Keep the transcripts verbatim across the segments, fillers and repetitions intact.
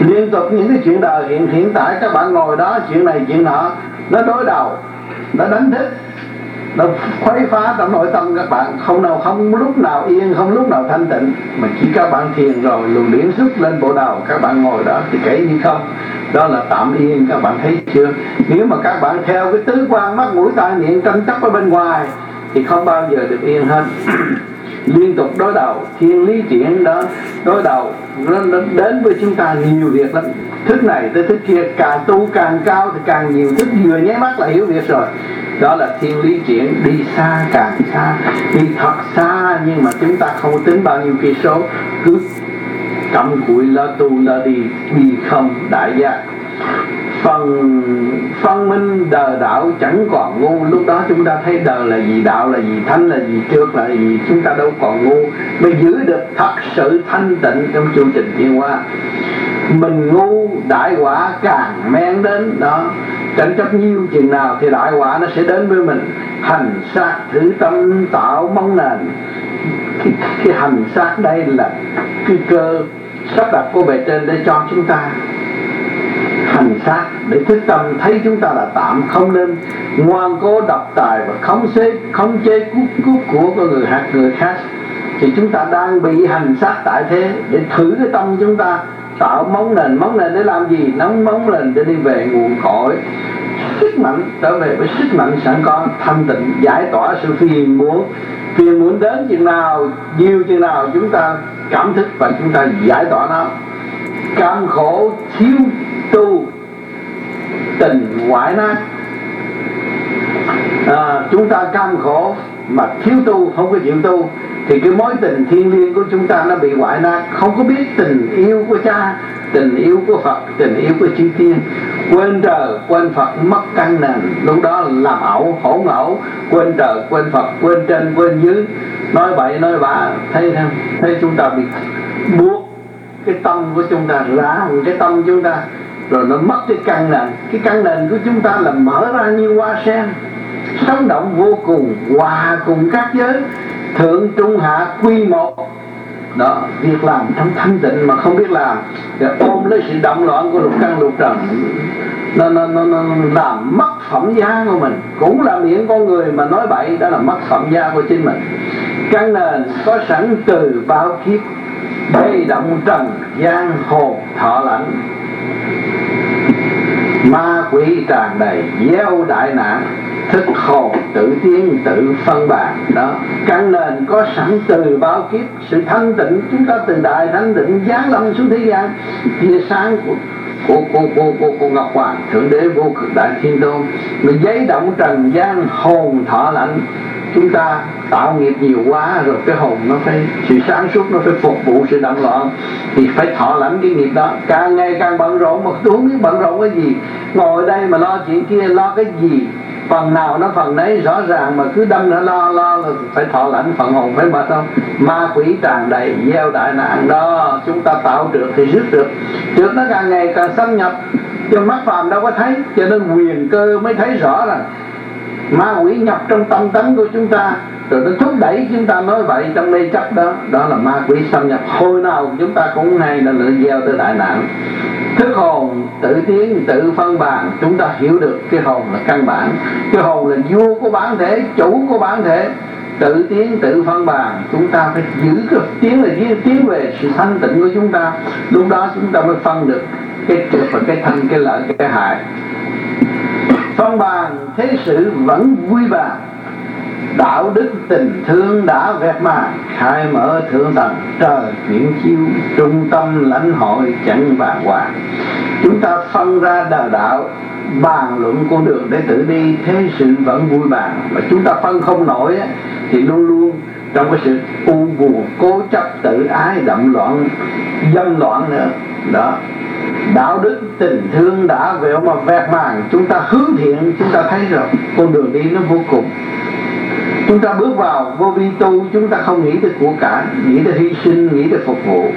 Liên tục những cái chuyện đời hiện hiện tại các bạn ngồi đó, chuyện này chuyện nọ nó đối đầu, nó đánh thức, nó khuấy phá trong nội tâm các bạn, không nào không lúc nào yên, không lúc nào thanh tịnh. Mà chỉ các bạn thiền rồi luồng điển xuất lên bộ đầu, các bạn ngồi đó thì kể như không, đó là tạm yên. Các bạn thấy chưa? Nếu mà các bạn theo cái tứ quan mắt mũi tai miệng tranh chấp ở bên ngoài thì không bao giờ được yên hết. Liên tục đối đầu, thiên lý triển đó, đối đầu nó, nó đến với chúng ta nhiều việc lắm, thức này tới thức kia, càng tu càng cao thì càng nhiều thức, vừa nháy mắt là hiểu việc rồi. Đó là thiên lý triển, đi xa càng xa, đi thật xa, nhưng mà chúng ta không tính bao nhiêu cây số, cứ cặm cụi lo tu lo đi, đi không đại giác. Phần phân minh đời đạo chẳng còn ngu. Lúc đó chúng ta thấy đời là gì, đạo là gì, thánh là gì, trước là gì, chúng ta đâu còn ngu. Mới giữ được thật sự thanh tịnh trong chương trình tiến hóa. Mình ngu đại quả càng men đến đó. Tranh chấp nhiều chừng nào thì đại quả nó sẽ đến với mình. Hành sát thử tâm tạo mong nền. Cái, cái hành sát đây là cái cơ sắp đặt của bề trên để cho chúng ta hành sát, để thức tâm thấy chúng ta là tạm, không nên ngoan cố độc tài và khống chế khống chế cút cút của con người hạt người khác. Thì chúng ta đang bị hành sát tại thế, để thử cái tâm chúng ta, tạo móng nền. Móng nền để làm gì? Nóng móng nền để đi về nguồn cội, sức mạnh, trở về với sức mạnh sẵn có, thanh tịnh, giải tỏa sự phiền muốn. Phiền muốn đến chừng nào, nhiều chừng nào chúng ta cảm thức và chúng ta giải tỏa nó. Cam khổ thiếu tu, tình hoại nát. À, chúng ta cam khổ mà thiếu tu, không có chịu tu, thì cái mối tình thiêng liêng của chúng ta nó bị hoại nát. Không có biết tình yêu của cha, tình yêu của Phật, tình yêu của chư tiên. Quên trời, quên Phật, mất căn nền. Lúc đó làm ẩu, hỗn ẩu. Quên trời, quên Phật, quên trên, quên dưới, nói bậy, nói bạ. Thấy không? Thấy chúng ta bị buộc cái tâm của chúng ta ra, cái tâm chúng ta, rồi nó mất cái căn nền. Cái căn nền của chúng ta là mở ra như hoa sen, sống động vô cùng, hòa cùng các giới, thượng trung hạ quy một. Đó, việc làm trong thanh tịnh mà không biết làm, rồi ôm lấy sự động loạn của lục căn lục trần, nó, nó, nó, nó làm mất phẩm giá của mình. Cũng là miệng con người mà nói bậy, đó là mất phẩm giá của chính mình. Căn nền có sẵn từ bao kiếp, gây động trần gian hồn thọ lãnh. Ma quỷ tràn đầy, gieo đại nạn, thức hồn tự tiến tự phân bản. Đó, căn nền có sẵn từ bao kiếp, sự thanh tịnh chúng ta từ đại thanh tịnh giáng lâm xuống thế gian. Tia sáng của của của của của, của Ngọc Hoàng Thượng Đế vô cực đại thiên tôn, người giấy động trần gian hồn thọ lãnh. Chúng ta tạo nghiệp nhiều quá rồi, cái hồn nó phải, sự sáng suốt nó phải phục vụ sự động loạn, thì phải thọ lãnh cái nghiệp đó. Càng ngày càng bận rộn mà tôi không biết bận rộn cái gì. Ngồi đây mà lo chuyện kia, lo cái gì? Phần nào nó phần nấy rõ ràng, mà cứ đâm nó lo lo là phải thọ lãnh, phần hồn phải mệt không? Ma quỷ tràn đầy, gieo đại nạn đó. Chúng ta tạo trượt thì rước trượt, trượt nó càng ngày càng xâm nhập, cho mắt phàm đâu có thấy, cho nên quyền cơ mới thấy rõ rằng ma quỷ nhập trong tâm tánh của chúng ta, rồi nó thúc đẩy chúng ta nói vậy trong mê chấp đó. Đó là ma quỷ xâm nhập. Hồi nào chúng ta cũng hay là lựa gieo tới đại nạn. Thức hồn tự tiến tự phân bàn, chúng ta hiểu được cái hồn là căn bản. Cái hồn là vua của bản thể, chủ của bản thể, tự tiến tự phân bàn. Chúng ta phải giữ cái tiến là tiến về sự thanh tịnh của chúng ta. Lúc đó chúng ta mới phân được cái trượt và cái thanh, cái lợi cái hại. Phân bàn thế sự vẫn vui bàn, đạo đức tình thương đã vẹt màn. Khai mở thượng tầng trời chuyển chiếu, trung tâm lãnh hội chẳng bàng hoàng. Chúng ta phân ra đời đạo, bàn luận con đường để tự đi, thế sự vẫn vui bàn. Mà chúng ta phân không nổi thì luôn luôn trong cái sự u buồn, cố chấp, tự ái, đậm loạn, dâm loạn nữa. Đó, đạo đức tình thương đã vẹo mà vẹt màn. Chúng ta hướng thiện, chúng ta thấy rồi con đường đi nó vô cùng. Chúng ta bước vào vô vi tu, chúng ta không nghĩ tới của cải, nghĩ tới hy sinh, nghĩ tới phục vụ.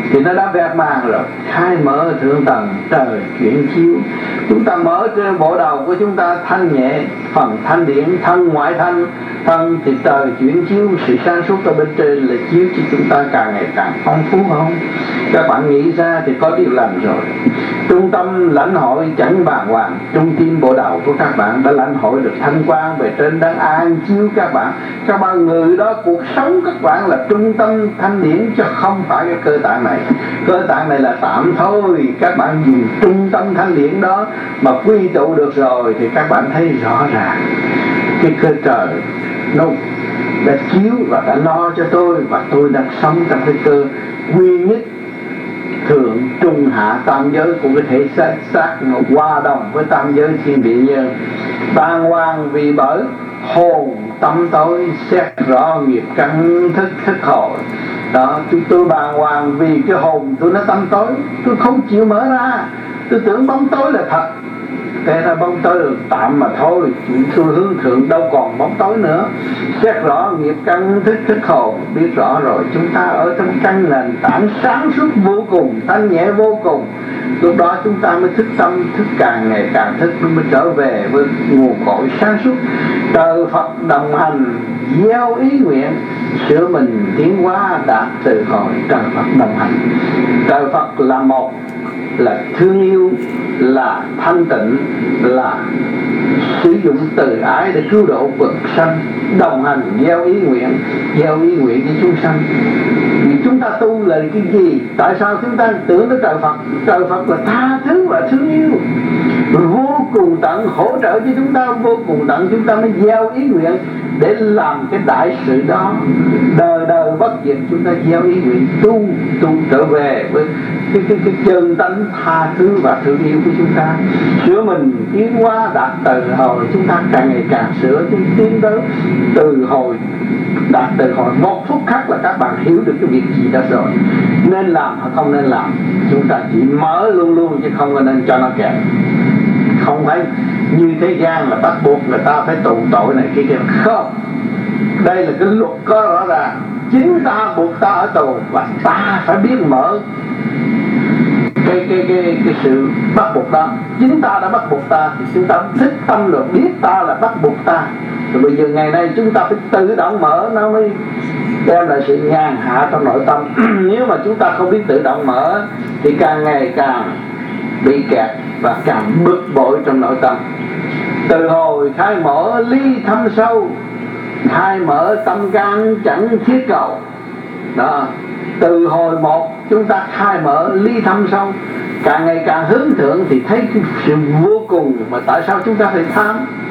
thì nó đã vẹt màng rồi. Khai mở thượng tầng trời chuyển chiếu. Chúng ta mở trên bộ đầu của chúng ta thanh nhẹ, phần thanh điển, thân ngoại thanh. Thân thì trời chuyển chiếu, sự sáng suốt ở bên trên là chiếu cho chúng ta càng ngày càng phong phú không? Các bạn nghĩ ra thì có điều lành rồi. Trung tâm lãnh hội chẳng bàng hoàng, trung tim bộ đầu của các bạn đã lãnh hội được thanh quang về trên đang an chiếu các bạn. Các bạn người đó, cuộc sống các bạn là trung tâm thanh điển, chứ không phải cái cơ tạng này. Cơ tạng này là tạm thôi. Các bạn dùng trung tâm thanh điển đó mà quy tụ được rồi thì các bạn thấy rõ ràng cái cơ trời nó đã chiếu và đã lo cho tôi, và tôi đang sống trong cái cơ duy nhất thượng trung hạ tam giới của cái thể xác xác mà hòa đồng với tam giới thiên địa nhân. Bàng hoàng vì bởi hồn tâm tối, xét rõ nghiệp căn thức thức hồi. Đó, tôi, tôi bàng hoàng vì cái hồn tôi nó tâm tối, tôi không chịu mở ra. Tôi tưởng bóng tối là thật, thế là bóng tối được tạm mà thôi. Tôi hướng thượng đâu còn bóng tối nữa. Xét rõ nghiệp căn thức thức hồn, biết rõ rồi chúng ta ở trong căn nền tảng sáng suốt vô cùng, thanh nhẹ vô cùng. Lúc đó chúng ta mới thức tâm, thức càng ngày càng thức, mới trở về với nguồn cội sáng suốt. Trời Phật đồng hành, gieo ý nguyện, sửa mình tiến hóa đạt từ hồi. Trời Phật đồng hành. Trời Phật là một, là thương yêu, là thanh tịnh, là sử dụng từ ái để cứu độ vật sanh, đồng hành gieo ý nguyện, gieo ý nguyện cho chúng sanh. Vì chúng ta tu là cái gì? Tại sao chúng ta tưởng tới trời Phật? Trời Phật là tha thứ và thương yêu, vô cùng tận, hỗ trợ cho chúng ta vô cùng tận. Chúng ta mới gieo ý nguyện để làm cái đại sự đó. Đời đời bất diệt, chúng ta gieo ý nguyện tu tu trở về với cái cái cái chân tánh tha thứ và thương yêu của chúng ta, sửa mình tiến hóa đạt từ hồi. Chúng ta càng ngày càng sửa, chúng tiến tới từ hồi đạt từ hồi. Một phút khắc là các bạn hiểu được cái việc gì đó rồi, nên làm hay không nên làm. Chúng ta chỉ mở luôn luôn chứ không có nên cho nó kẹt. Không phải như thế gian là bắt buộc người ta phải tù tội này kia kia. Không, đây là cái luật có rõ ràng. Chính ta buộc ta ở tù, và ta phải biết mở cái cái cái cái sự bắt buộc đó. Chính ta đã bắt buộc ta thì chúng ta thích tâm được, biết ta là bắt buộc ta. Rồi bây giờ ngày nay chúng ta phải tự động mở, nó mới đem lại sự nhàn hạ trong nội tâm. Nếu mà chúng ta không biết tự động mở thì càng ngày càng bị kẹt và càng bực bội trong nội tâm. Từ hồi khai mở ly thâm sâu, khai mở tâm can chẳng thiết cầu. Đó, từ hồi một chúng ta khai mở ly thâm sâu, càng ngày càng hướng thượng thì thấy cái sự vô cùng. Mà tại sao chúng ta phải tham?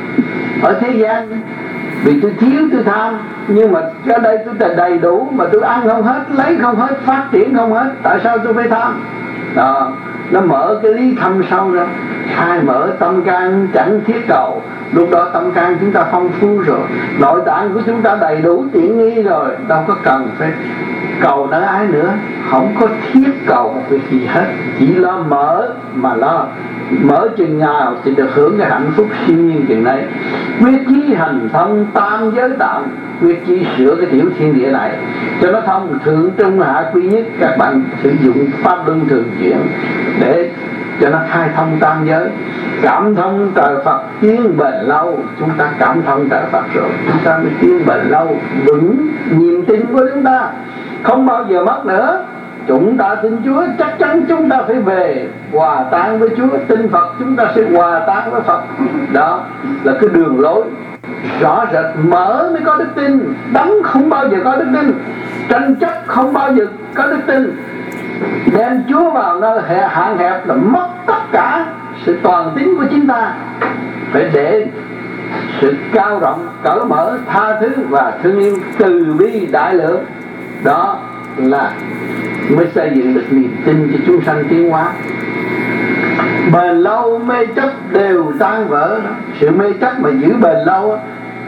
Ở thế gian vì tôi thiếu tôi tham, nhưng mà ở đây tôi đầy đủ mà tôi ăn không hết, lấy không hết, phát triển không hết. Tại sao tôi phải tham? Đó, nó mở cái lý thâm sâu ra. Khai mở tâm can chẳng thiết cầu. Lúc đó tâm can chúng ta phong phú rồi, nội tạng của chúng ta đầy đủ tiện nghi rồi, đâu có cần phải cầu đỡ ai nữa. Không có thiết cầu một việc gì hết, chỉ lo mở mà lo. Mở chừng nào thì được hưởng cái hạnh phúc siêu nhiên chừng này. Quyết chí hành thông tam giới tạm, quyết chí sửa cái tiểu thiên địa này cho nó thông thượng trung hạ quy nhất. Các bạn sử dụng pháp luân thường chuyển để cho nó khai thông tam giới. Cảm thông trời Phật tiến bền lâu. Chúng ta cảm thông trời Phật rồi, chúng ta mới tiến bền lâu. Vững niềm tin của chúng ta không bao giờ mất nữa. Chúng ta tin Chúa, chắc chắn chúng ta phải về hòa tan với Chúa. Tin Phật, chúng ta sẽ hòa tan với Phật. Đó là cái đường lối rõ rệt. Mở mới có đức tin, đóng không bao giờ có đức tin, tranh chấp không bao giờ có đức tin. Đem Chúa vào nơi hạn hẹp là mất tất cả sự toàn tín của chúng ta. Phải để sự cao rộng, cởi mở, tha thứ và thương yêu, từ bi đại lượng. Đó là mới xây dựng được niềm tin cho chúng sanh tiến hóa. Bền lâu mê chấp đều tan vỡ. Sự mê chấp mà giữ bền lâu,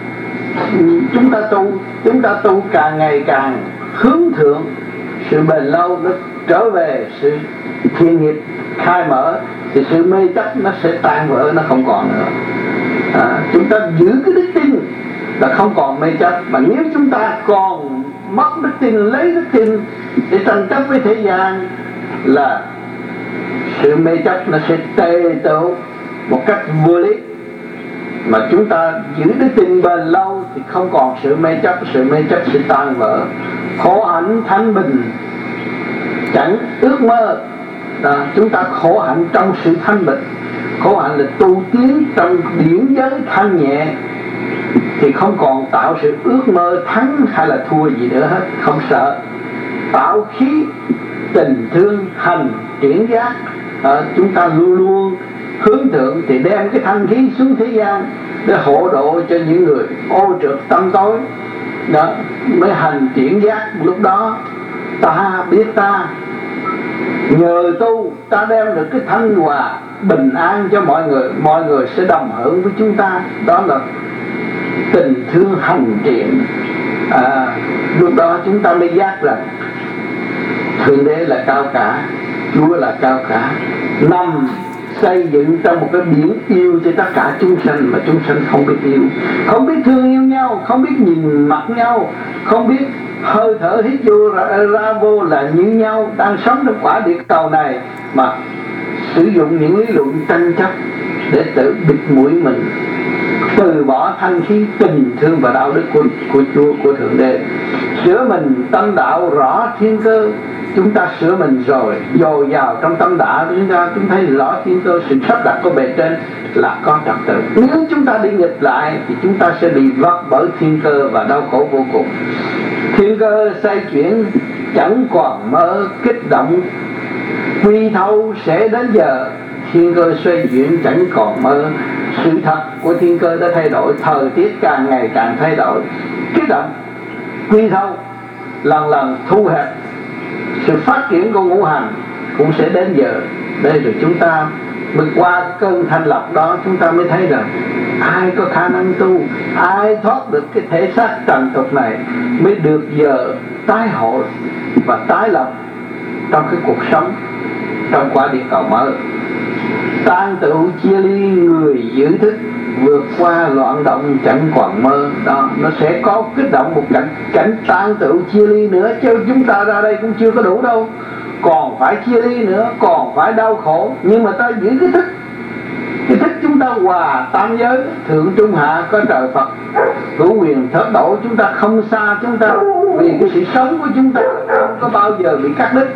chúng ta tu chúng ta tu càng ngày càng hướng thượng. Sự bền lâu nó trở về sự thiên nghiệp khai mở, thì sự mê chấp nó sẽ tan vỡ, nó không còn nữa. À, chúng ta giữ cái đức tin là không còn mê chấp. Mà nếu chúng ta còn mất đức tin, lấy đức tin để tranh chấp với thế gian, là sự mê chấp nó sẽ tê tựu một cách vô lý. Mà chúng ta giữ đức tin bền lâu thì không còn sự mê chấp, sự mê chấp sẽ tan vỡ. Khổ hạnh thanh bình chẳng ước mơ. À, chúng ta khổ hạnh trong sự thanh bình. Khổ hạnh là tu tiến trong điển giới thanh nhẹ, thì không còn tạo sự ước mơ thắng hay là thua gì nữa hết, không sợ. Tạo khí tình thương hành chuyển giác, à, chúng ta luôn luôn hướng thượng thì đem cái thanh khí xuống thế gian để hộ độ cho những người ô trượt tâm tối. Đó mới hành chuyển giác. Lúc đó ta biết ta nhờ tu ta đem được cái thanh hòa bình an cho mọi người, mọi người sẽ đồng hưởng với chúng ta. Đó là tình thương hành triển. À, lúc đó chúng ta mới giác rằng Thượng Đế là cao cả, Chúa là cao cả, nằm xây dựng trong một cái biển yêu cho tất cả chúng sanh, mà chúng sanh không biết yêu, không biết thương yêu nhau, không biết nhìn mặt nhau, không biết hơi thở hít vô ra, ra vô là như nhau, đang sống trong quả địa cầu này mà sử dụng những lý luận tranh chấp để tự bịt mũi mình, từ bỏ thanh khí tình thương và đạo đức của, của Chúa, của Thượng Đế. Sửa mình tâm đạo rõ thiên cơ. Chúng ta sửa mình rồi, dồi dào trong tâm đạo chúng ta, chúng thấy rõ thiên cơ, sự sắp đặt của bề trên là có trật tự. Nếu chúng ta đi nghịch lại thì chúng ta sẽ bị vấp bởi thiên cơ và đau khổ vô cùng. Thiên cơ xoay chuyển chẳng còn mơ, kích động quy thâu sẽ đến giờ. Thiên cơ xoay chuyển chẳng còn mơ. Sự thật của thiên cơ đã thay đổi, thời tiết càng ngày càng thay đổi, kích động quy thâu lần lần thu hẹp. Sự phát triển của ngũ hành cũng sẽ đến giờ. Đây rồi chúng ta mới qua cơn thanh lọc đó, chúng ta mới thấy rằng ai có khả năng tu, ai thoát được cái thể xác trần tục này mới được giờ tái hội và tái lập trong cái cuộc sống trong quả địa cầu mới. Tan tựu chia ly người giữ thức, vượt qua loạn động chẳng còn mơ. Đó, nó sẽ có kích động một cảnh cảnh tan tựu chia ly nữa, chứ chúng ta ra đây cũng chưa có đủ đâu, còn phải chia ly nữa, còn phải đau khổ. Nhưng mà ta giữ cái thức, cái thức chúng ta hòa tam giới, thượng trung hạ có trời Phật hữu quyền thớt đổ. Chúng ta không xa chúng ta, vì cái sự sống của chúng ta không có bao giờ bị cắt đứt.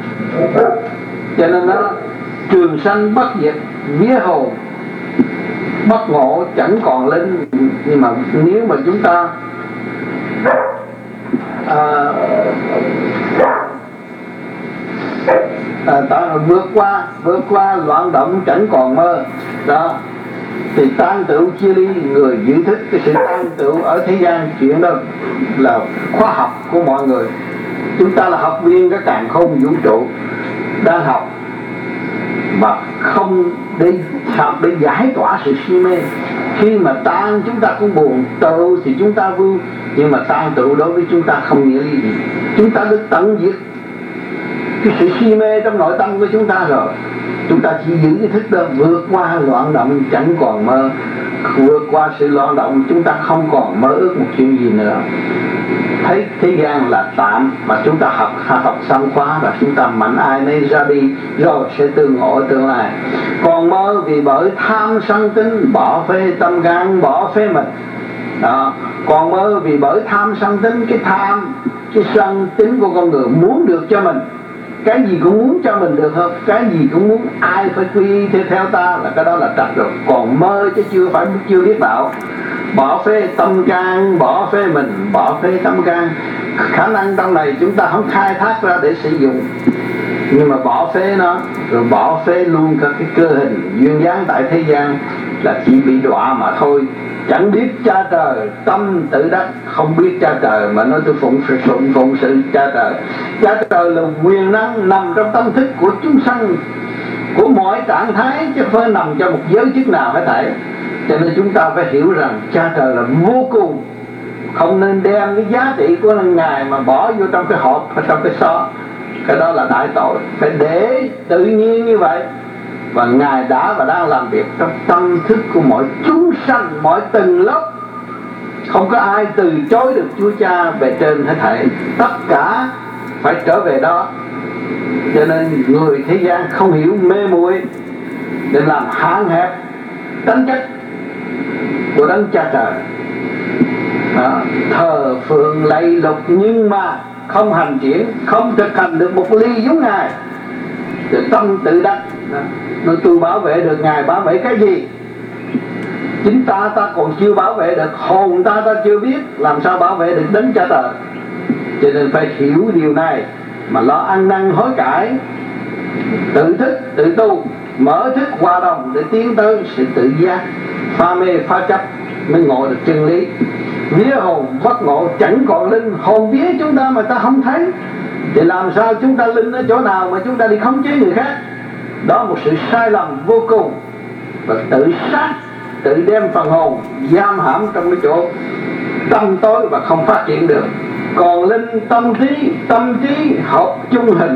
Cho nên nó trường sanh bất diệt, vía hồn bất ngộ chẳng còn linh. Nhưng mà nếu mà chúng ta à, à, ta vượt qua vượt qua loạn động chẳng còn mơ đó, thì tan tựu chia ly người giữ thức. Cái sự tan tựu ở thế gian chuyện đó là khoa học của mọi người. Chúng ta là học viên cái càn khôn vũ trụ đang học mà không để học để giải tỏa sự si mê. Khi mà tan chúng ta cũng buồn, tựu thì chúng ta vui, nhưng mà tan tựu đối với chúng ta không nghĩa lý gì. Chúng ta được tận diệt cái sự si mê trong nội tâm của chúng ta rồi. Chúng ta chỉ giữ cái thức đó, vượt qua loạn động chẳng còn mơ. Vượt qua sự loạn động chúng ta không còn mơ ước một chuyện gì nữa. Thấy thế gian là tạm, mà chúng ta học học xong khóa và chúng ta mạnh ai nấy ra đi, rồi sẽ tương ngộ tương lai. Còn mơ vì bởi tham sân tính, bỏ phê tâm gan, bỏ phê mình đó. Còn mơ vì bởi tham sân tính, cái tham, cái sân tính của con người muốn được cho mình, cái gì cũng muốn cho mình được không, cái gì cũng muốn ai phải quy theo theo ta, là cái đó là trật rồi. Còn mơ chứ chưa phải chưa biết đạo. Bỏ phê tâm can, bỏ phê mình, bỏ phê tâm can. Khả năng trong này chúng ta không khai thác ra để sử dụng, nhưng mà bỏ phê nó, rồi bỏ phê luôn cả cái cơ hình duyên dáng tại thế gian, là chỉ bị đọa mà thôi. Chẳng biết cha trời tâm tự đắc, không biết cha trời mà nói tôi phụng sự phụng phụng sự cha trời. Cha trời là quyền năng nằm trong tâm thức của chúng sanh, của mọi trạng thái, chứ không phải nằm trong một giới chức nào hết thảy. Cho nên chúng ta phải hiểu rằng cha trời là vô cùng, không nên đem cái giá trị của Ngài mà bỏ vô trong cái hộp hay trong cái xó. Cái đó là đại tội. Phải để tự nhiên như vậy. Và Ngài đã và đang làm việc trong tâm thức của mọi chúng sanh, mọi tầng lớp Không có ai từ chối được Chúa Cha về trên hết thảy, tất cả phải trở về đó. Cho nên người thế gian không hiểu, mê muội để làm hạn hẹp tính chất của Đấng Cha Trời. Đó, thờ phượng lạy lục nhưng mà không hành triển, không thực hành được một ly giống Ngài, tự tâm tự đắc. Nói tôi bảo vệ được Ngài, bảo vệ cái gì? Chính ta ta còn chưa bảo vệ được, hồn ta ta chưa biết, làm sao bảo vệ được Đấng Cha Trời? Cho nên phải hiểu điều này mà lo ăn năn hối cải, tự thức tự tu, mở thức hòa đồng để tiến tới sự tự giác, pha mê pha chấp mới ngộ được chân lý. Vía hồn bất ngộ chẳng còn linh, hồn vía chúng ta mà ta không thấy thì làm sao chúng ta linh ở chỗ nào mà chúng ta đi khống chế người khác? Đó một sự sai lầm vô cùng, và tự sát, tự đem phần hồn giam hãm trong cái chỗ tâm tối và không phát triển được. Còn linh tâm trí, tâm trí hợp chung hình,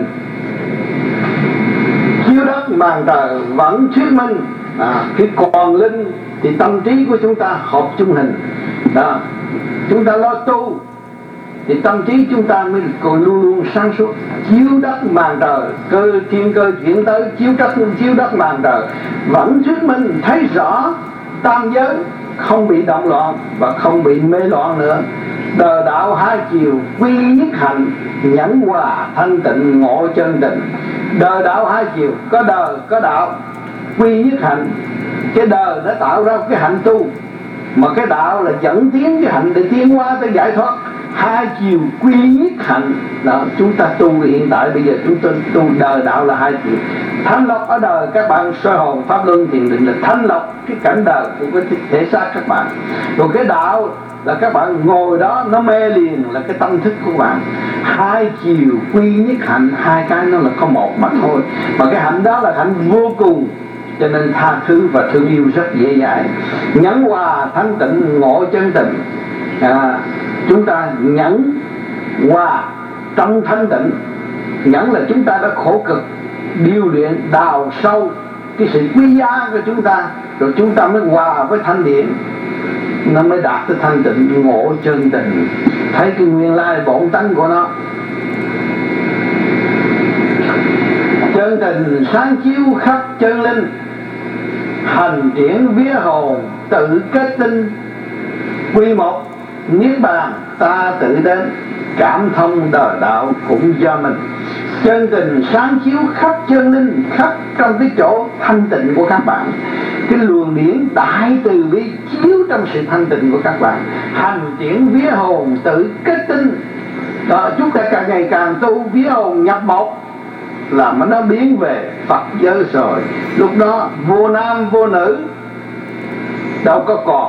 chiếu đất màn trời vẫn thuyết minh. À, khi còn linh thì tâm trí của chúng ta hợp chung hình. Đó, chúng ta lo tu thì tâm trí chúng ta mới còn luôn luôn sáng suốt. Chiếu đất màn trời, cơ thiên cơ chuyển tới, chiếu đất chiếu đất màn trời vẫn thuyết minh thấy rõ tam giới không bị động loạn và không bị mê loạn nữa. Đời đạo hai chiều quy nhất hạnh, nhẫn hòa thanh tịnh ngộ chân tình. Đời đạo hai chiều, có đời có đạo, quy nhất hạnh. Cái đời nó tạo ra cái hạnh tu, mà cái đạo là dẫn tiến cái hạnh để tiến hóa tới giải thoát. Hai chiều quy nhất hạnh đó, chúng ta tu hiện tại bây giờ chúng ta tu đời đạo là hai chiều. Thanh lọc ở đời các bạn soi hồn pháp luân thiền định là thanh lọc cái cảnh đời của cái thể xác các bạn. Rồi cái đạo là các bạn ngồi đó nó mê liền là cái tâm thức của bạn. Hai chiều quy nhất hạnh, hai cái nó là có một mà thôi, mà cái hạnh đó là hạnh vô cùng. Cho nên tha thứ và thương yêu rất dễ dãi. Nhẫn hòa thanh tịnh ngộ chân tình. À, chúng ta nhẫn hòa trong thanh tịnh. Nhẫn là chúng ta đã khổ cực điêu luyện đào sâu cái sự quý giá của chúng ta, rồi chúng ta mới hòa với thanh điển, nó mới đạt tới thanh tịnh ngộ chân tình, thấy cái nguyên lai bổn tánh của nó. Chân tình sáng chiếu khắp chân linh, hành triển vía hồn tự kết tinh. Quy một niết bàn ta tự đến, cảm thông đời đạo cũng do mình. Chân tình sáng chiếu khắp chân linh, khắp trong cái chỗ thanh tịnh của các bạn. Cái luồng điển đại từ bi chiếu trong sự thanh tịnh của các bạn. Hành triển vía hồn tự kết tinh. Đó, chúng ta càng ngày càng tu vía hồn nhập một là mà nó biến về Phật giới rồi. Lúc đó vô nam vô nữ đâu có còn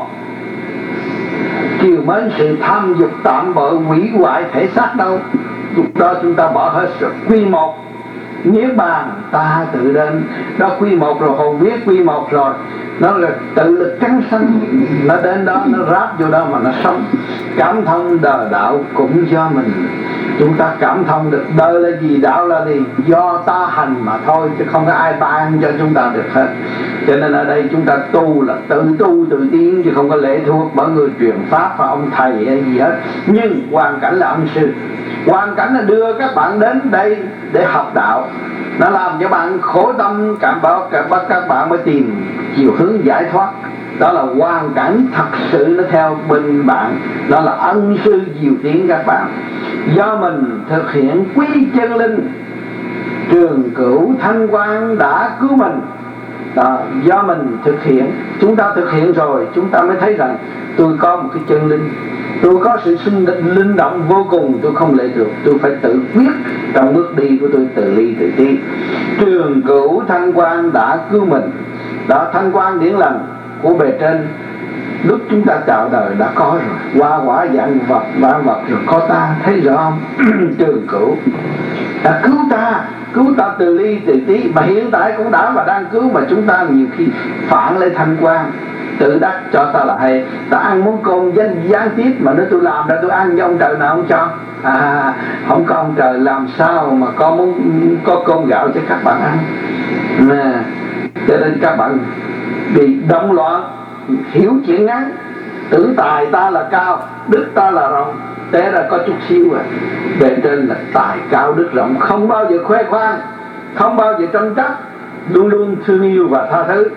chiều mến sự tham dục tạm bợ hủy hoại thể xác đâu. Lúc đó chúng ta bỏ hết rồi. Quy một niết bàn ta tự đến. Đó quy một rồi, hồn vía quy một rồi, nó là tự lực cắn sanh, nó đến đó nó ráp vô đó mà nó sống. Cảm thông đời đạo cũng do mình. Chúng ta cảm thông được đời là gì, đạo là gì, do ta hành mà thôi, chứ không có ai ban cho chúng ta được hết. Cho nên ở đây chúng ta tu là tự tu tự tiến, chứ không có lệ thuộc bởi người truyền pháp và ông thầy hay gì hết. Nhưng hoàn cảnh là ân sư, hoàn cảnh là đưa các bạn đến đây để học đạo, nó làm cho bạn khổ tâm cảm báo, cảm báo các bạn mới tìm chiều hướng giải thoát. Đó là hoàn cảnh thật sự nó theo bên bạn, đó là ân sư diệu tiến các bạn. Do mình thực hiện quy chân linh, trường cửu thanh quan đã cứu mình. Đó, do mình thực hiện, chúng ta thực hiện rồi chúng ta mới thấy rằng tôi có một cái chân linh, tôi có sự sinh linh động vô cùng, tôi không lệ thuộc, tôi phải tự quyết trong bước đi của tôi, tự ly tự tiến. Trường cửu thanh quan đã cứu mình. Đó, thanh quan điển lành của bề trên lúc chúng ta chào đời đã có rồi, qua quả dạng vật vạn vật rồi có ta, thấy rõ không? Trường cửu đã cứu ta, cứu ta từ ly từ tí, mà hiện tại cũng đã và đang cứu, mà chúng ta nhiều khi phản lên thanh quan tự đắc cho ta là hay. Ta ăn món cơm danh gián tiếp mà nếu tôi làm ra tôi ăn với ông trời nào không cho? À, không có ông trời làm sao mà có món có cơm gạo cho các bạn ăn nè. Cho nên các bạn bị động loạn, hiểu chuyện ngắn Tưởng tài ta là cao, đức ta là rộng, té ra có chút xíu à. Bề trên là tài cao đức rộng, không bao giờ khoe khoang, không bao giờ tranh chấp, luôn luôn thương yêu và tha thứ.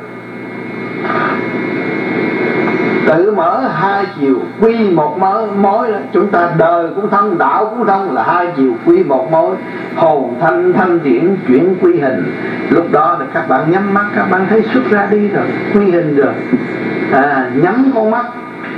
Tự mở hai chiều quy một mối, mối chúng ta đời cũng thông, đạo cũng thông, là hai chiều quy một mối. Hồn thanh thanh điển chuyển quy hình. Lúc đó thì các bạn nhắm mắt, các bạn thấy xuất ra đi rồi, quy hình rồi. À, nhắm con mắt,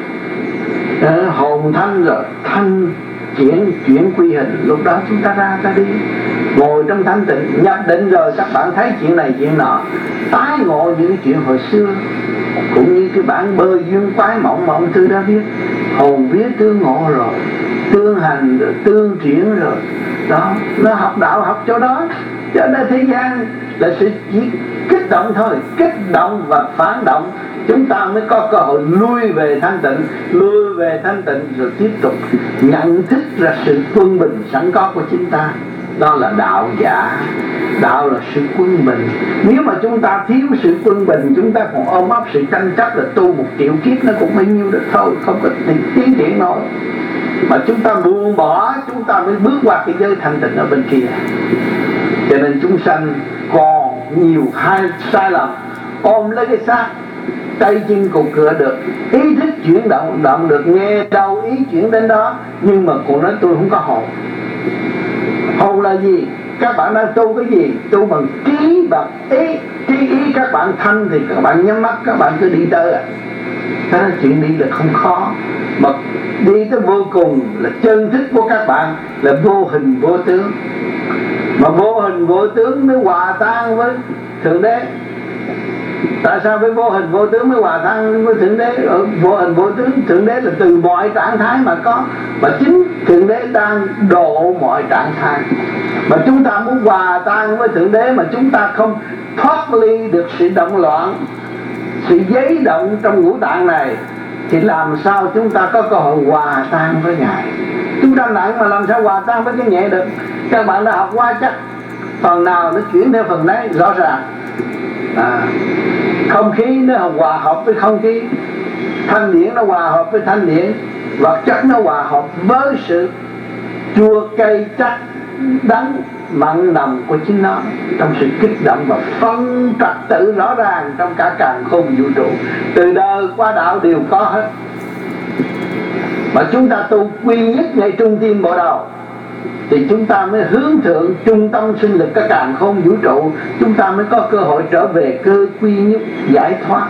à, hồn thanh rồi, thanh chuyển chuyển quy hình. Lúc đó chúng ta ra ta đi, ngồi trong thanh tịnh, nhập định rồi các bạn thấy chuyện này chuyện nọ, tái ngộ những chuyện hồi xưa. Cũng như cái bản bơ duyên quái mộng mộng tôi đã biết, hồn vía tương ngộ rồi, tương hành rồi, tương triển rồi. Đó, nó học đạo học chỗ đó. Cho nên thế gian là sự chỉ kích động thôi, kích động và phản động, chúng ta mới có cơ hội lui về thanh tịnh, lui về thanh tịnh rồi tiếp tục nhận thức ra sự quân bình sẵn có của chúng ta. Đó là đạo giả. Đạo là sự quân bình. Nếu mà chúng ta thiếu sự quân bình, chúng ta còn ôm ấp sự tranh chấp, là tu một triệu kiếp nó cũng bấy nhiêu được thôi, không có tiến triển nổi. Mà chúng ta buông bỏ, chúng ta mới bước qua cái giới thanh tịnh ở bên kia. Cho nên chúng sanh còn nhiều hai sai lầm, ôm lấy cái xác, tay chân cột cửa được, ý thức chuyển động động được, nghe đâu ý chuyển đến đó, nhưng mà còn nói tôi không có hồn. Hồn là gì? Các bạn đang tu cái gì? Tu bằng trí bằng ý. Trí ý các bạn thanh thì các bạn nhắm mắt, các bạn cứ đi tới à. Thế nên chuyện đi là không khó, mà đi tới vô cùng là chân thức của các bạn là vô hình vô tướng. Mà vô hình vô tướng mới hòa tan với Thượng Đế. Tại sao với vô hình vô tướng mới hòa tan với Thượng Đế? Ở vô hình vô tướng, Thượng Đế là từ mọi trạng thái mà có, mà chính Thượng Đế đang độ mọi trạng thái. Mà chúng ta muốn hòa tan với Thượng Đế mà chúng ta không thoát ly được sự động loạn, sự giấy động trong ngũ tạng này, thì làm sao chúng ta có cơ hội hòa tan với Ngài? Chúng ta nặng mà làm sao hòa tan với cái nhẹ được? Các bạn đã học qua chắc, phần nào nó chuyển theo phần đấy rõ ràng. À, không khí nó hòa hợp với không khí, thanh điển nó hòa hợp với thanh điển, vật chất nó hòa hợp với sự chua cay chắc đắng mặn nồng của chính nó, trong sự kích động và phân trật tự rõ ràng trong cả càn khôn vũ trụ. Từ đời qua đạo đều có hết. Mà chúng ta tu quy nhất ngay trung tim bộ đầu, thì chúng ta mới hướng thượng trung tâm sinh lực cả càn khôn vũ trụ. Chúng ta mới có cơ hội trở về cơ quy nhất giải thoát.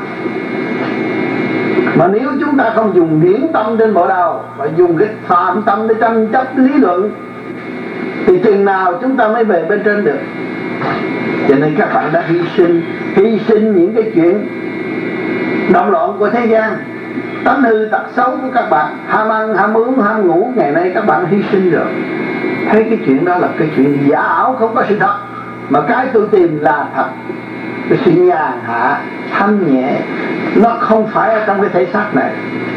Mà nếu chúng ta không dùng điển tâm trên bộ đầu, và dùng cái phạm tâm để tranh chấp lý luận, thì chừng nào chúng ta mới về bên trên được. Cho nên các bạn đã hy sinh, hy sinh những cái chuyện động loạn của thế gian, tánh hư tật xấu của các bạn, ham ăn, ham uống, ham ngủ, ngày nay các bạn hy sinh rồi. Thấy cái chuyện đó là cái chuyện giả ảo, không có sự thật. Mà cái tôi tìm là thật. Cái sự nhàn hạ, thanh nhẹ, nó không phải ở trong cái thể xác này.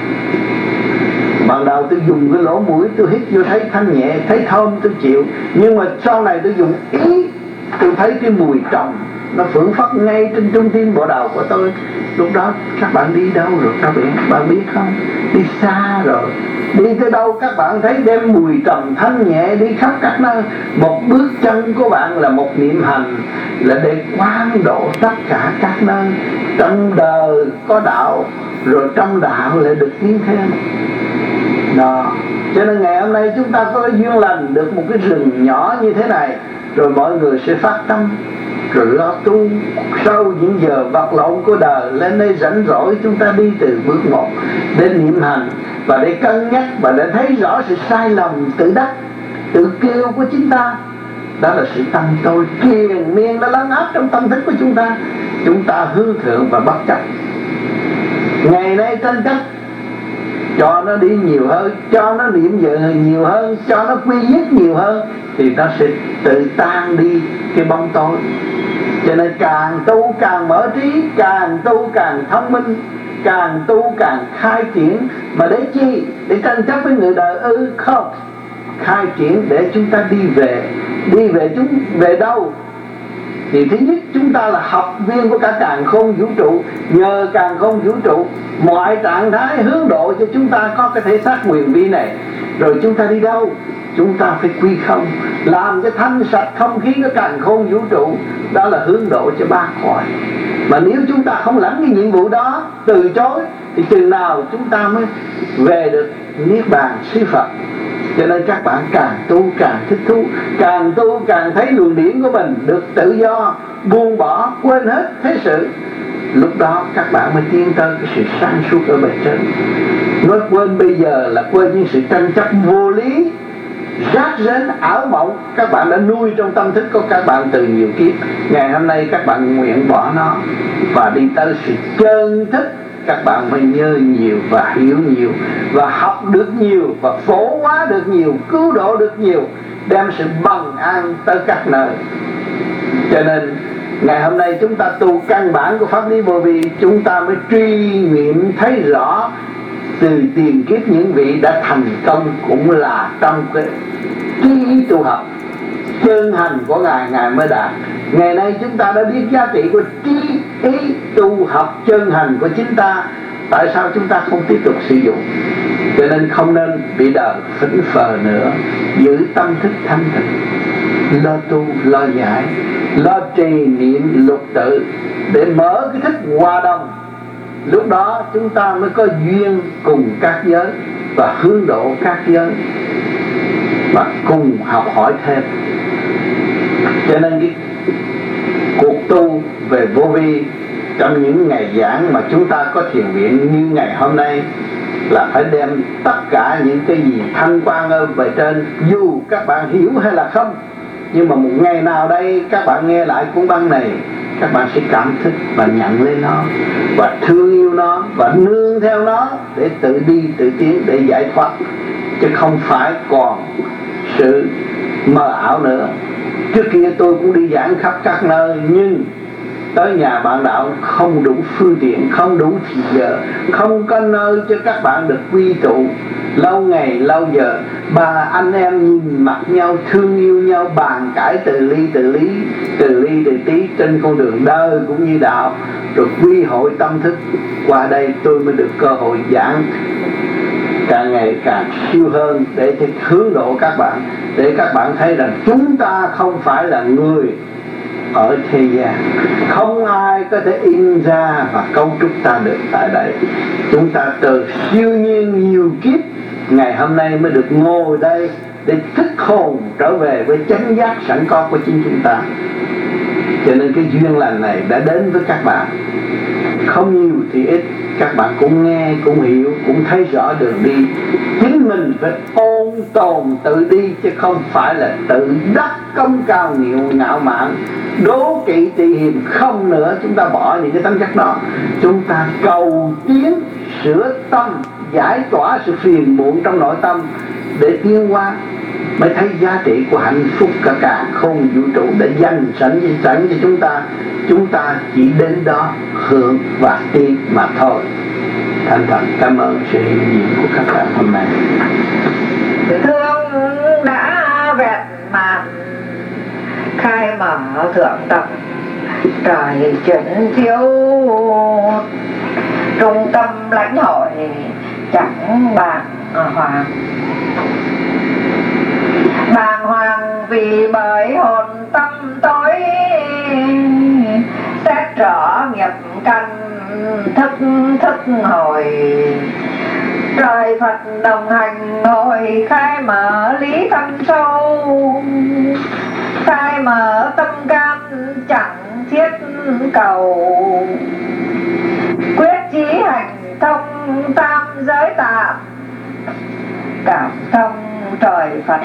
Ban đầu tôi dùng cái lỗ mũi, tôi hít vô thấy thanh nhẹ, thấy thơm tôi chịu. Nhưng mà sau này tôi dùng ý, tôi thấy cái mùi trầm nó phưởng phất ngay trên trung tim bộ đầu của tôi. Lúc đó các bạn đi đâu rồi các bạn, bạn biết không? Đi xa rồi. Đi tới đâu các bạn thấy đem mùi trầm thanh nhẹ đi khắp các nơi. Một bước chân của bạn là một niệm hành, là để quán độ tất cả các nơi. Trong đời có đạo, rồi trong đạo lại được tiến thêm. Đó. Cho nên ngày hôm nay chúng ta có cái duyên lành được một cái rừng nhỏ như thế này, rồi mọi người sẽ phát tâm, rồi lo tu. Sau những giờ vật lộn của đời, lên đây rảnh rỗi chúng ta đi từ bước một đến niệm hành, và để cân nhắc và để thấy rõ sự sai lầm tự đắc, tự kêu của chúng ta. Đó là sự tâm tôi triền miên đã lấn áp trong tâm thức của chúng ta. Chúng ta hư thượng và bất chấp. Ngày nay tranh chấp, cho nó đi nhiều hơn, cho nó niệm giờ nhiều hơn, cho nó quy nhất nhiều hơn, thì nó sẽ tự tan đi cái bóng tối. Cho nên càng tu càng mở trí, càng tu càng thông minh, càng tu càng khai triển. Mà để chi? Để tranh chấp với người đời ư? Không. Khai triển để chúng ta đi về. Đi về chúng về đâu? Thì thứ nhất, chúng ta là học viên của cả càn khôn vũ trụ. Nhờ càn khôn vũ trụ, mọi trạng thái hướng độ cho chúng ta có cái thể xác quyền vi này. Rồi chúng ta đi đâu? Chúng ta phải quy không, làm cho thanh sạch không khí của càn khôn vũ trụ. Đó là hướng độ cho ba cõi. Mà nếu chúng ta không lãnh cái nhiệm vụ đó, từ chối, thì chừng nào chúng ta mới về được niết bàn siêu Phật. Cho nên các bạn càng tu càng thích thú, càng tu càng thấy luồng điển của mình được tự do, buông bỏ, quên hết thế sự. Lúc đó các bạn mới tiến tới cái sự sáng suốt ở bề trên. Nói quên bây giờ là quên những sự tranh chấp vô lý, rác rến, ảo mộng các bạn đã nuôi trong tâm thức của các bạn từ nhiều kiếp. Ngày hôm nay các bạn nguyện bỏ nó và đi tới sự chân thức. Các bạn mới nhớ nhiều và hiểu nhiều và học được nhiều và phổ hóa được nhiều, cứu độ được nhiều, đem sự bằng an tới các nơi. Cho nên ngày hôm nay chúng ta tu căn bản của pháp lý vô vi, chúng ta mới truy nghiệm thấy rõ từ tiền kiếp những vị đã thành công cũng là trong cái trí ý tu học chân hành của Ngài, Ngài mới đạt. Ngày nay chúng ta đã biết giá trị của trí ý tu học chân hành của chính ta. Tại sao chúng ta không tiếp tục sử dụng? Cho nên không nên bị đời phỉnh phờ nữa. Giữ tâm thức thanh tịnh, lo tu, lo giải, lo trì niệm lục tự để mở cái thức hòa đồng. Lúc đó chúng ta mới có duyên cùng các giới và hướng độ các giới và cùng học hỏi thêm. Cho nên cái cuộc tu về vô vi trong những ngày giảng mà chúng ta có thiền viện như ngày hôm nay là phải đem tất cả những cái gì thanh quan ở bề trên, dù các bạn hiểu hay là không, nhưng mà một ngày nào đây các bạn nghe lại cuốn băng này, các bạn sẽ cảm thức và nhận lên nó và thương yêu nó và nương theo nó để tự đi tự tiến, để giải thoát, chứ không phải còn sự mờ ảo nữa. Trước kia tôi cũng đi giảng khắp các nơi, nhưng tới nhà bạn đạo không đủ phương tiện, không đủ thời giờ, không có nơi cho các bạn được quy tụ lâu ngày lâu giờ. Bà anh em nhìn mặt nhau, thương yêu nhau, bàn cãi từ ly từ lý, từ ly từ tí trên con đường đời cũng như đạo, rồi quy hội tâm thức. Qua đây tôi mới được cơ hội giảng càng ngày càng siêu hơn để hướng độ các bạn, để các bạn thấy rằng chúng ta không phải là người ở thế gian, không ai có thể in ra và cấu trúc ta được tại đây. Chúng ta từ siêu nhiên nhiều kiếp, ngày hôm nay mới được ngồi đây để thức hồn trở về với chánh giác sẵn có của chính chúng ta. Cho nên cái duyên lành này đã đến với các bạn, không nhiều thì ít, các bạn cũng nghe, cũng hiểu, cũng thấy rõ đường đi. Chính mình phải ôn tồn tự đi, chứ không phải là tự đắc công cao ngạo ngạo mạn, đố kỵ tỳ hiềm. Không nữa, chúng ta bỏ những cái tánh chất đó. Chúng ta cầu tiến, sửa tâm, giải tỏa sự phiền muộn trong nội tâm để tiến hóa, mới thấy giá trị của hạnh phúc cả cả không vũ trụ để dành sẵn sẵn cho chúng ta. Chúng ta chỉ đến đó hưởng và tiến mà thôi. Thành thật cảm ơn sự hiện diện của các bạn hôm nay. Thương đã vẹn màn khai mở thượng tập, trời chuyển chiếu trung tâm lãnh hội chẳng bàng hoàng. Bàng hoàng vì bởi hồn tâm tối, xét rõ nghiệp căn thức thức hồi. Trời Phật đồng hành hồi khai mở lý thân sâu, khai mở tâm can chẳng thiết cầu. Quyết chí hành thông tam giới tạm, cảm thông trời Phật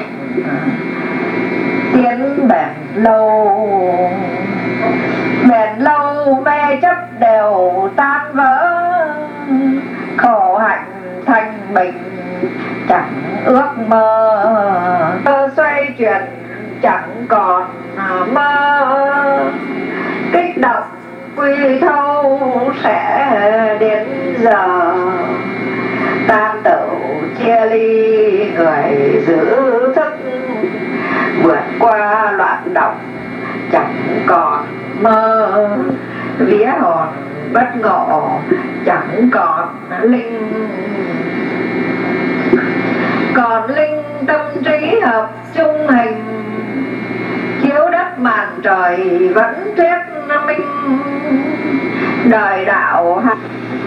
tiến bền lâu. Bền lâu mê chấp đều tan vỡ, khổ hạnh thanh bình chẳng ước mơ. Thơ xoay chuyển chẳng còn mơ, kích động quy thâu sẽ đến giờ. Tam tửu chia ly người giữ thức, vượt qua loạn động chẳng còn mơ, vía hồn bất ngộ chẳng còn linh. Còn linh tâm trí hợp chung hình, chiếu đất màn trời vẫn thuyết minh. Đời đạo hay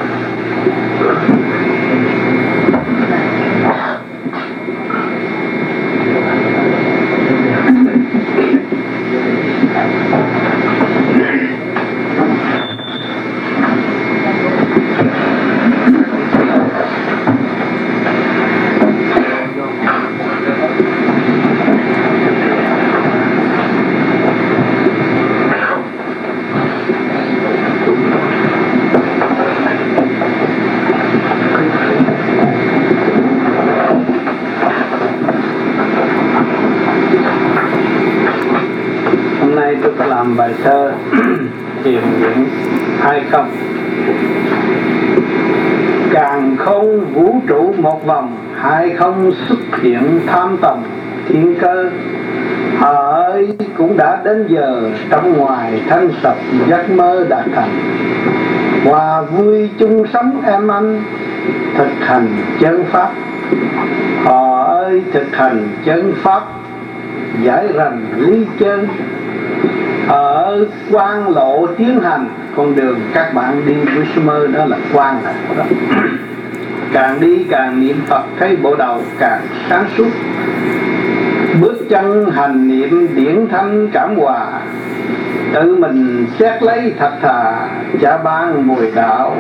làm bài thơ thiền nguyện hai không. Càng không vũ trụ một vòng, hai không xuất hiện tham tầm thiên cơ. Hỡi cũng đã đến giờ, trong ngoài thanh sạch giấc mơ đã thành. Hòa vui chung sống em anh, thực hành chân pháp. Hỡi thực hành chân pháp, giải rành lý chân. Ở quang lộ tiến hành, con đường các bạn đi với giấc mơ đó là quang đó. Càng đi càng niệm Phật thấy bộ đầu càng sáng suốt. Bước chân hành niệm điển thanh cảm hòa, tự mình xét lấy thật thà, cha ban mùi đạo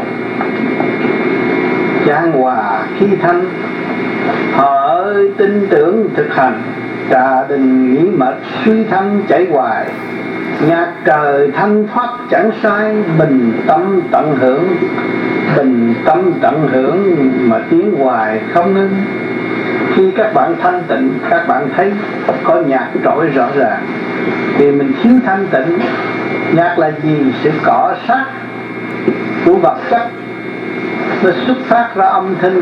chan hòa khi thanh. Hỡi tin tưởng thực hành, trà đình nghĩ mệt suy thanh chảy hoài. Nhạc trời thanh thoát chẳng sai, bình tâm tận hưởng. Bình tâm tận hưởng mà tiếng hoài không ngưng. Khi các bạn thanh tịnh, các bạn thấy có nhạc trỗi rõ ràng. Vì mình thiếu thanh tịnh. Nhạc là gì? Sự cọ sát của vật chất, nó xuất phát ra âm thanh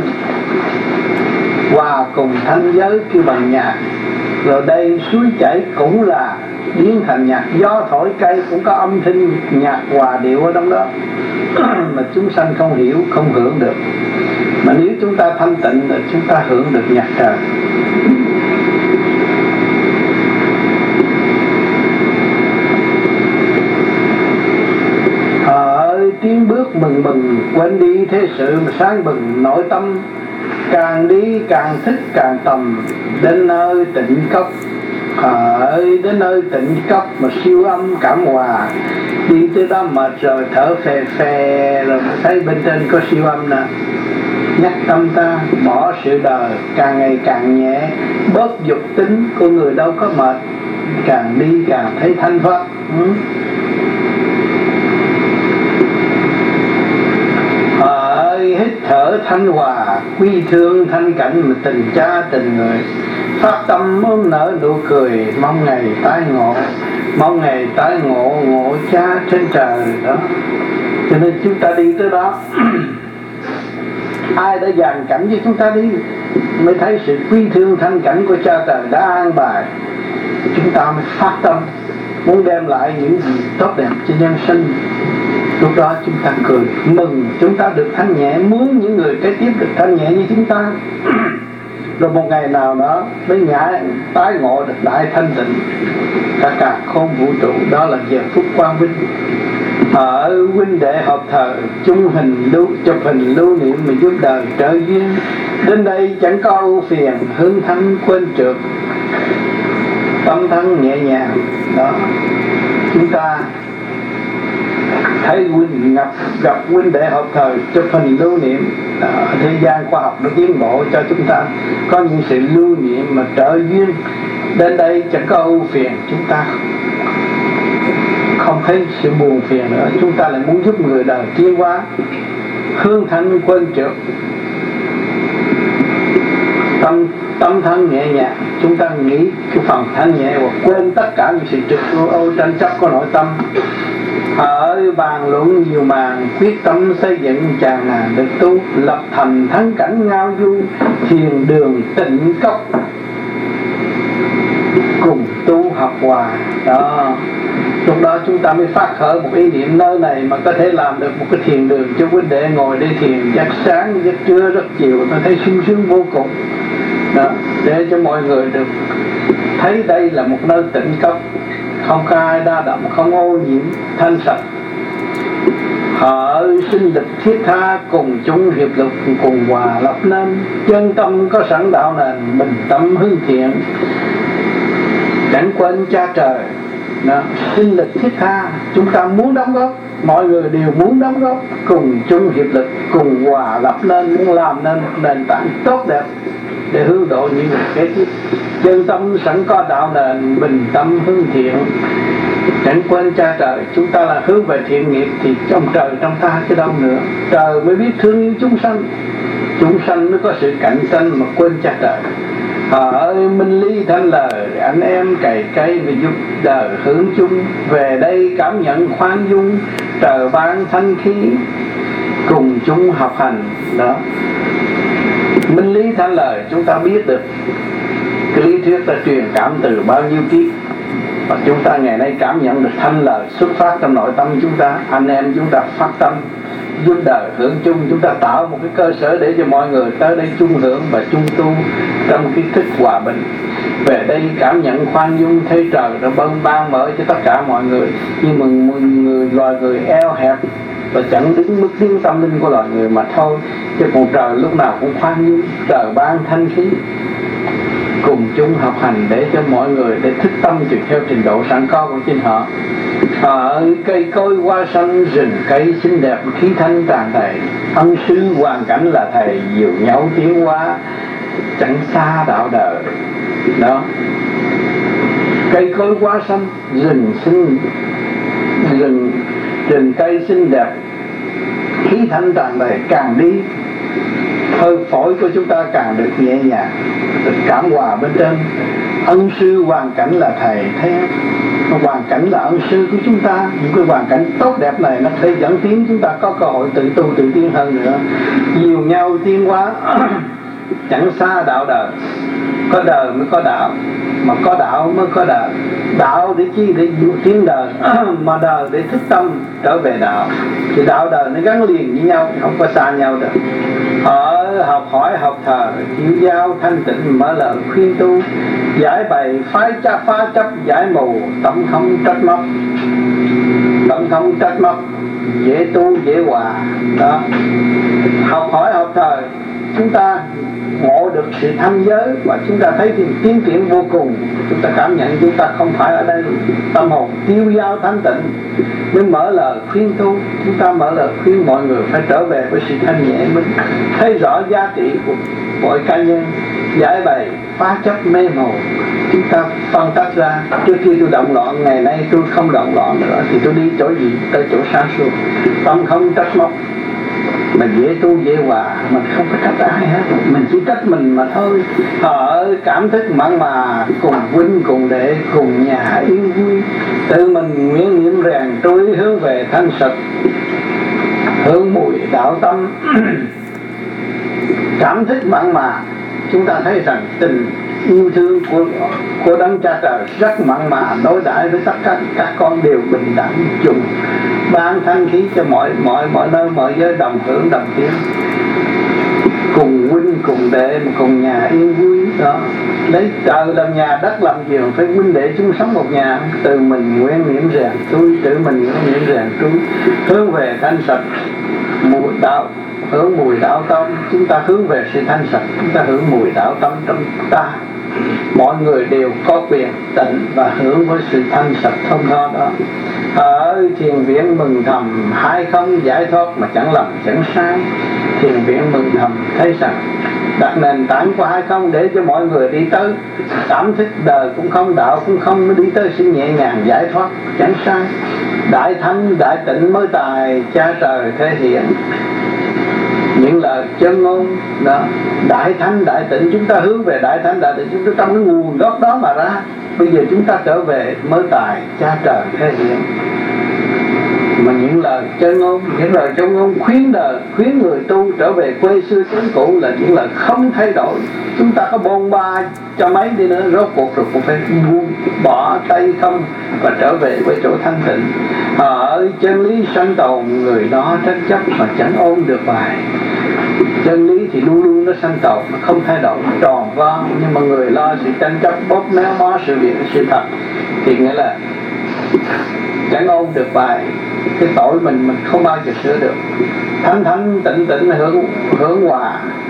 hòa cùng thanh giới kêu bằng nhạc. Rồi đây suối chảy cũng là biến thành nhạc, gió thổi cây cũng có âm thanh nhạc hòa điệu ở trong đó. Mà chúng sanh không hiểu, không hưởng được. Mà nếu chúng ta thanh tịnh thì chúng ta hưởng được nhạc trời. Ở tiến bước mừng mừng, quên đi thế sự mà sáng bừng nội tâm. Càng đi càng thích càng tầm, đến nơi tịnh cốc. Hỡi đến nơi tịnh cốc mà siêu âm cảm hòa. Đi tới đó mệt rồi thở phè phè, rồi thấy bên trên có siêu âm nè. Nhắc tâm ta bỏ sự đời, càng ngày càng nhẹ, bớt dục tính, con người đâu có mệt. Càng đi càng thấy thanh thoát. ừ. Hỡi hít thở thanh hòa, quy thương thanh cảnh mà tình cha tình người. Phát tâm ôm nở nụ cười, mong ngày tái ngộ. Mong ngày tái ngộ, ngộ cha trên trời đó. Cho nên chúng ta đi tới đó. Ai đã dàn cảnh cho chúng ta đi, mới thấy sự quy thương thanh cảnh của cha trời đã an bài. Chúng ta mới phát tâm muốn đem lại những gì tốt đẹp cho nhân sinh. Lúc đó chúng ta cười mừng, chúng ta được thanh nhẹ, muốn những người kế tiếp được thanh nhẹ như chúng ta. Rồi một ngày nào đó mới ngã tái ngộ được đại thanh tịnh cả cả không vũ trụ. Đó là giờ phút quang vinh. Ở huynh đệ hợp thờ chung hình lưu, chụp hình lưu niệm mà giúp đời trợ duyên. Đến đây chẳng có ưu phiền, hương thanh quên trượt, tâm thân nhẹ nhàng. Đó, chúng ta thấy huynh gặp, gặp huynh đệ hợp thời chụp hình lưu niệm. Đó, thế gian khoa học nó tiến bộ cho chúng ta có những sự lưu niệm mà trợ duyên. Đến đây chẳng có ưu phiền, chúng ta không thấy sự buồn phiền nữa. Chúng ta lại muốn giúp người đời tiến hóa, hương thanh quên trượt, tâm tâm thân nhẹ nhàng. Chúng ta nghĩ cái phần thanh nhẹ và quên tất cả những sự trực ô tranh chấp của nội tâm. Ở bàn luận nhiều màn, quyết tâm xây dựng tràn ngàn được tu, lập thành thắng cảnh ngao du, thiền đường tịnh cốc cùng tu học hòa. Đó, lúc đó chúng ta mới phát khởi một ý niệm nơi này mà có thể làm được một cái thiền đường cho huynh đệ ngồi để thiền giấc sáng, giấc trưa, giấc chiều, tôi thấy sung sướng vô cùng đó, để cho mọi người được thấy đây là một nơi tịnh cốc, không có ai đa động, không ô nhiễm, thanh sạch. Họ sinh lực thiết tha, cùng chung hiệp lực, cùng hòa lập nên chân tâm có sẵn đạo nền, bình tâm hướng thiện, chẳng quên cha trời đó. Sinh lực thiết tha, chúng ta muốn đóng góp, mọi người đều muốn đóng góp, cùng chung hiệp lực, cùng hòa lập nên, muốn làm nên một nền tảng tốt đẹp để hướng độ những người kế tiếp. Chân tâm sẵn có đạo nền, bình tâm hướng thiện, chẳng quên cha trời. Chúng ta là hướng về thiện nghiệp thì trong trời trong ta chứ đâu nữa. Trời mới biết thương yêu chúng sanh, chúng sanh mới có sự cạnh tranh mà quên cha trời. Họ ơi minh lý thanh lời, anh em cày cây và giúp đời hướng chung, về đây cảm nhận khoan dung, trời ban thanh khí, cùng chung học hành đó. Minh lý thanh lời, chúng ta biết được cái lý thuyết ta truyền cảm từ bao nhiêu kiếp, và chúng ta ngày nay cảm nhận được thanh lời xuất phát trong nội tâm chúng ta. Anh em chúng ta phát tâm giúp đời hưởng chung, chúng ta tạo một cái cơ sở để cho mọi người tới đây chung hưởng và chung tu trong cái thức hòa bình. Về đây cảm nhận khoan dung, thấy trời đã bâng ban mở cho tất cả mọi người, nhưng mà mọi người loài người eo hẹp và chẳng đứng mức tiếng tâm linh của loài người mà thôi, chứ còn trời lúc nào cũng khoan dung, trời ban thanh khí, cùng chung học hành để cho mọi người để thức tâm tùy theo trình độ sẵn có của chính họ. Ở cây cối hoa xanh, rừng cây xinh đẹp, khí thanh tràn đầy, ân sư hoàn cảnh là thầy, dìu nhau tiến hóa, chẳng xa đạo đời đó. Cây cối hoa xanh, rừng xinh, rừng rừng cây xinh đẹp, khí thanh tràn đầy, càng đi hơi phổi của chúng ta càng được nhẹ nhàng, được cảm hòa bên trên. Ân sư hoàn cảnh là thầy, thấy hoàn cảnh là ân sư của chúng ta. Những cái hoàn cảnh tốt đẹp này nó sẽ dẫn tiến chúng ta có cơ hội tự tu tự tiến hơn nữa, dìu nhau tiến hóa, chẳng xa đạo đời. Có đời mới có đạo, mà có đạo mới có đời. Đạo để chi? Để dìu tiến đời, mà đời để thức tâm trở về đạo. Thì đạo đời nó gắn liền với nhau, không có xa nhau được. Ở học hỏi học thờ, chịu giao thanh tịnh, mở lời khuyên tu, giải bày phái cha phá chấp, giải mù tâm không trách móc, tâm không trách móc, dễ tu dễ hòa đó. Học hỏi học thờ, chúng ta ngộ được sự thanh giới và chúng ta thấy thì tiến triển vô cùng. Chúng ta cảm nhận chúng ta không phải ở đây, tâm hồn tiêu dao thanh tịnh. Nhưng mở lời khuyên tu, chúng ta mở lời khuyên mọi người phải trở về với sự thanh nhẹ, mình thấy rõ giá trị của mỗi cá nhân, giải bày phá chấp mê màu. Chúng ta phân tách ra, trước khi tôi động loạn, ngày nay tôi không động loạn nữa, thì tôi đi chỗ gì? Tới chỗ sáng suốt, tâm không trách móc, mình dễ tu dễ hòa, mình không có trách ai hết, mình chỉ trách mình mà thôi. Họ cảm thức mặn mà, cùng huynh cùng đệ cùng nhà yên vui, tự mình nguyện niệm rèn trôi hướng về thanh sạch, hướng mùi đạo tâm. Cảm thức mặn mà, chúng ta thấy rằng tình yêu thương của của đấng cha trời rất mặn mà, đối đãi với tất cả các con đều bình đẳng chung, ban thanh khí cho mọi mọi mọi nơi mọi giới đồng hưởng đồng tiến, cùng huynh cùng đệ cùng nhà yên vui đó. Lấy trời làm nhà, đất làm giường, phải huynh đệ chung sống một nhà. Từ mình nguyện niệm rèn tôi, tự mình nguyện niệm rèn tôi, hướng về thanh sạch mùi đạo, hưởng mùi đạo tâm. Chúng ta hướng về sự thanh sạch, chúng ta hưởng mùi đạo tâm trong ta. Mọi người đều có quyền tịnh và hưởng với sự thanh sạch thông tho đó. Ở thiền viện mừng thầm, hai không giải thoát mà chẳng lầm chẳng sai. Thiền viện mừng thầm thấy rằng đặt nền tảng của hai không để cho mọi người đi tới cảm thức đời cũng không, đạo cũng không, mới đi tới sự nhẹ nhàng giải thoát chẳng sai. Đại thanh đại tịnh mới tài cha trời thể hiện những lời chân ngôn đó. Đại thanh đại tịnh, chúng ta hướng về đại thanh đại tịnh, chúng ta trong cái nguồn gốc đó mà ra. Bây giờ chúng ta trở về mới tài cha trời thể hiện. Mà những lời chân ngôn, những lời chân ngôn khuyến đời, khuyến người tu trở về quê xưa chốn cũ là những lời không thay đổi. Chúng ta có bôn ba cho mấy đi nữa, rốt cuộc rồi cũng phải buông bỏ tay không và trở về với chỗ thanh tịnh. Ở chân lý sanh tồn, người đó tranh chấp mà chẳng ôm được bài. Chân lý thì luôn luôn nó sanh tồn, nó không thay đổi, tròn vo. Nhưng mà người lo sự tranh chấp, bóp méo mó sự việc, sự thật thì nghĩa là chẳng ôm được bài. Cái tội mình mình không bao giờ sửa được. Thanh thanh tịnh tịnh hưởng hưởng hòa